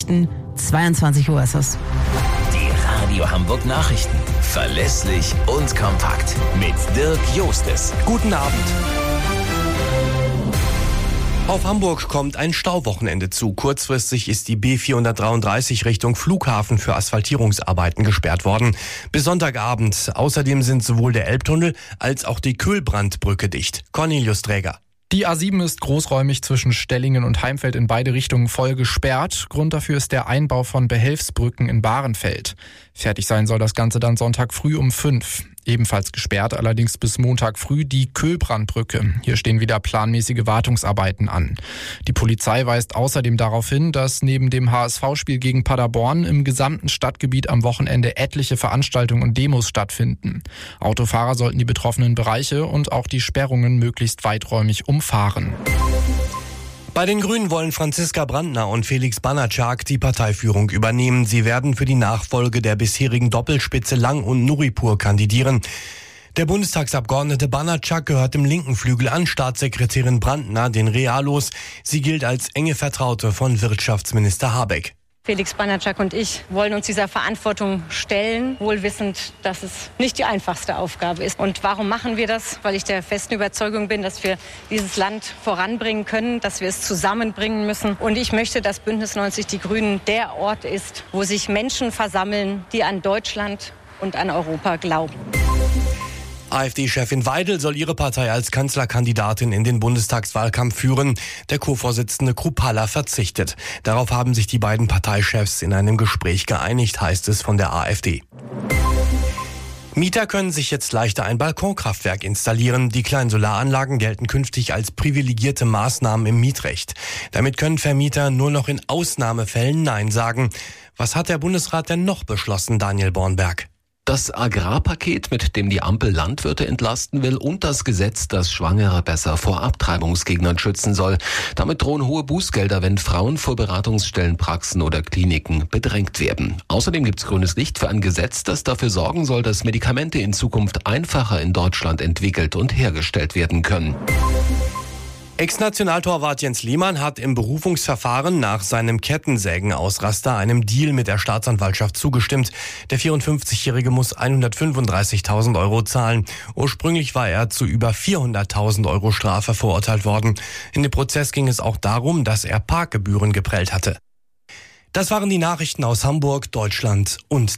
Nachrichten, 22 Uhr ist es. Die Radio Hamburg Nachrichten. Verlässlich und kompakt. Mit Dirk Jostes. Guten Abend. Auf Hamburg kommt ein Stauwochenende zu. Kurzfristig ist die B433 Richtung Flughafen für Asphaltierungsarbeiten gesperrt worden. Bis Sonntagabend. Außerdem sind sowohl der Elbtunnel als auch die Kühlbrandbrücke dicht. Cornelius Träger. Die A7 ist großräumig zwischen Stellingen und Heimfeld in beide Richtungen voll gesperrt. Grund dafür ist der Einbau von Behelfsbrücken in Bahrenfeld. Fertig sein soll das Ganze dann Sonntag früh um 5. Ebenfalls gesperrt, allerdings bis Montag früh, die Kühlbrandbrücke. Hier stehen wieder planmäßige Wartungsarbeiten an. Die Polizei weist außerdem darauf hin, dass neben dem HSV-Spiel gegen Paderborn im gesamten Stadtgebiet am Wochenende etliche Veranstaltungen und Demos stattfinden. Autofahrer sollten die betroffenen Bereiche und auch die Sperrungen möglichst weiträumig umfahren. Bei den Grünen wollen Franziska Brandner und Felix Banatschak die Parteiführung übernehmen. Sie werden für die Nachfolge der bisherigen Doppelspitze Lang und Nuripur kandidieren. Der Bundestagsabgeordnete Banatschak gehört dem linken Flügel an, Staatssekretärin Brandner den Realos. Sie gilt als enge Vertraute von Wirtschaftsminister Habeck. Felix Banatschak und ich wollen uns dieser Verantwortung stellen, wohl wissend, dass es nicht die einfachste Aufgabe ist. Und warum machen wir das? Weil ich der festen Überzeugung bin, dass wir dieses Land voranbringen können, dass wir es zusammenbringen müssen. Und ich möchte, dass Bündnis 90 Die Grünen der Ort ist, wo sich Menschen versammeln, die an Deutschland und an Europa glauben. AfD-Chefin Weidel soll ihre Partei als Kanzlerkandidatin in den Bundestagswahlkampf führen. Der Co-Vorsitzende Kruppalla verzichtet. Darauf haben sich die beiden Parteichefs in einem Gespräch geeinigt, heißt es von der AfD. Mieter können sich jetzt leichter ein Balkonkraftwerk installieren. Die kleinen Solaranlagen gelten künftig als privilegierte Maßnahmen im Mietrecht. Damit können Vermieter nur noch in Ausnahmefällen Nein sagen. Was hat der Bundesrat denn noch beschlossen, Daniel Bornberg? Das Agrarpaket, mit dem die Ampel Landwirte entlasten will, und das Gesetz, das Schwangere besser vor Abtreibungsgegnern schützen soll. Damit drohen hohe Bußgelder, wenn Frauen vor Beratungsstellen, Praxen oder Kliniken bedrängt werden. Außerdem gibt's grünes Licht für ein Gesetz, das dafür sorgen soll, dass Medikamente in Zukunft einfacher in Deutschland entwickelt und hergestellt werden können. Ex-Nationaltorwart Jens Lehmann hat im Berufungsverfahren nach seinem Kettensägenausraster einem Deal mit der Staatsanwaltschaft zugestimmt. Der 54-Jährige muss 135.000 Euro zahlen. Ursprünglich war er zu über 400.000 Euro Strafe verurteilt worden. In dem Prozess ging es auch darum, dass er Parkgebühren geprellt hatte. Das waren die Nachrichten aus Hamburg, Deutschland und